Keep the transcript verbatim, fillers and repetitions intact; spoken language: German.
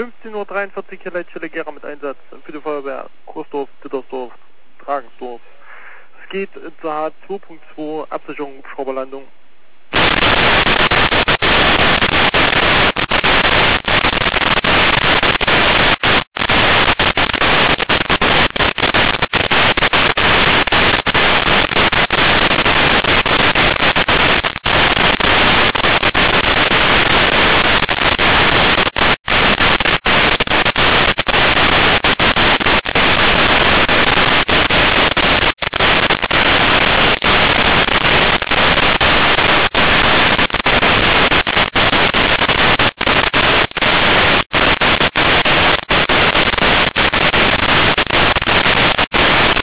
fünfzehn Uhr dreiundvierzig hier Leitstelle Gera mit Einsatz für die Feuerwehr Kursdorf, Dittersdorf, Dragensdorf. Es geht zur H zwei Punkt zwei Absicherung Hubschrauberlandung.